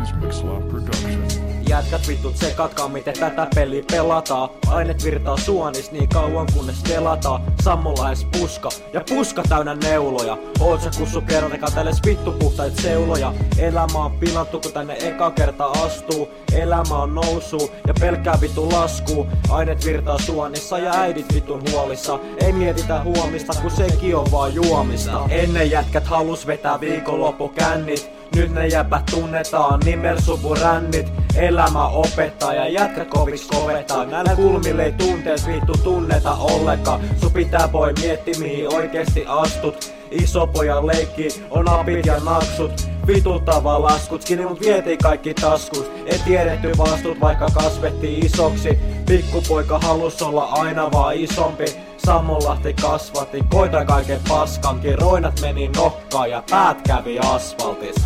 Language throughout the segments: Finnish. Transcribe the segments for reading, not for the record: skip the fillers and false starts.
Mixlab Production. Jätkät vitut sekatkaa miten tätä peliä pelataan. Ainet virtaa suonis niin kauan kunnes telataan. Sammolaes puska ja puska täynnä neuloja. Oot sä kussu kerran katelles vittu puhtait seuloja. Elämä on pilattu kun tänne eka kerta astuu. Elämä on nousuu ja pelkkää vittu laskuu. Ainet virtaa suonissa ja äidit vitun huolissa. Ei mietitä huomista kun sekin on vaan juomista. Ennen jätkät halus vetää viikonloppukännit. Nyt ne jäpät tunnetaan nimel suburännit. Elämä opettaa ja jätkät koviks kovettaa. Näillä kulmille ei tunteet vittu tunneta ollenkaan. Sun pitää voi miettiä mihin oikeesti astut. Iso pojan leikki on apit ja naksut. Vituttavaa laskut, skinny mut vietiin kaikki taskut. Ei tiedetty vastut vaikka kasvettiin isoksi. Pikkupoika halus olla aina vaan isompi. Sammonlahti kasvatti, koita kaiken paskankin. Roinat meni nokkaan ja päät kävi asfaltis.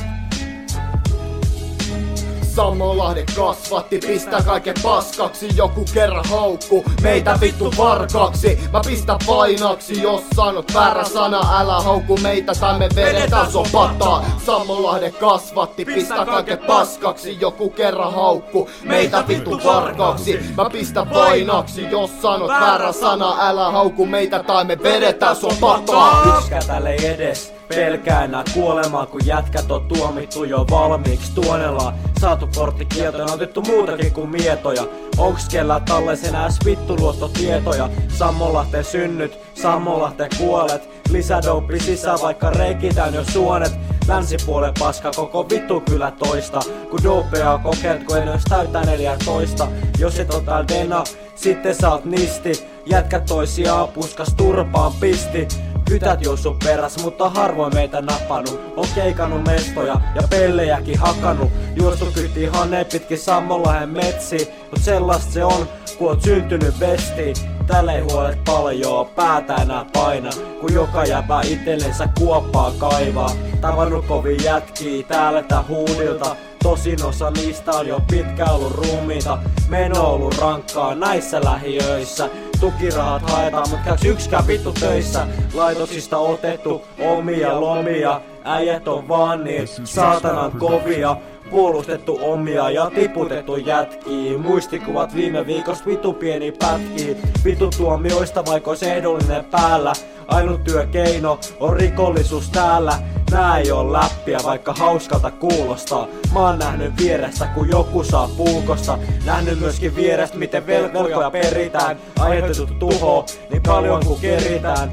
Sammonlahden kasvatti, pistää kaiken paskaksi. Joku kerran haukku meitä vittu varkaksi. Mä pistän vainaksi, jos sanot väärä sana. Älä haukku meitä tai me vedetään sun pataa. Sammonlahden kasvatti, pistää kaiken paskaksi. Joku kerran haukku meitä vittu varkaksi. Mä pistän vainaksi, jos sanot väärä sana. Älä haukku meitä tai me vedetään sun pataa. Yskätälle edes pelkää enää kuolemaa, kun jätkät on tuomittu jo valmiiksi tuonellaan. Saatu porttikieltoja, on otettu muutakin kuin mietoja. Onks kellä talles enää vittu luottotietoja? Sammonlahteen synnyt, Sammonlahteen kuolet. Lisädouppi sisään vaikka reikitään jo suonet. Länsipuolen paska koko vittu kyllä toista. Kun dopea on kokeiltu, kun en ois täyttää 14. Jos et on tääl dena, sitten sä oot nisti. Jätkät toisiaan puskas turpaan pisti. Kytät jousu peräs, mutta harvoin meitä nappanut. On keikannut mestoja ja pellejäkin hakannut. Juostu kytiin haneen pitkin Sammonlahden metsiin. Mut sellaista se on, kun oot syntynyt vestiin. Tällä ei huolet paljoo, päätä enää paina. Kun joka jäpä itsellensä kuoppaa kaivaa. Tavannut kovin jätkii täältä huudilta. Tosin osa niistä on jo pitkään ollut ruumiita. Meno on ollut rankkaa näissä lähiöissä. Tukirahat haetaan, mut käyks yksikään vittu töissä. Laitoksista otettu omia lomia. Äijät on vaan niin saatanan kovia. Puolustettu omia ja tiputettu jätkii. Muistikuvat viime viikosta vitu pieni pätkii. Vitu tuomioista vaikka ois ehdollinen päällä. Ainut työkeino on rikollisuus täällä. Nää ei oo läppiä vaikka hauskalta kuulostaa. Mä oon nähnyt vierestä kun joku saa puukosta. Nähnyt myöskin vierestä miten velkoja peritään. Aiheutettu tuho niin paljon kun keritään.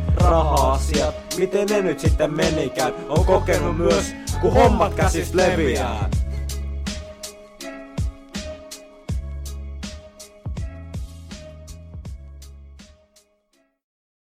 Raha-asiat, miten ne nyt sitten menikään. On kokenut myös kun hommat käsistä leviää.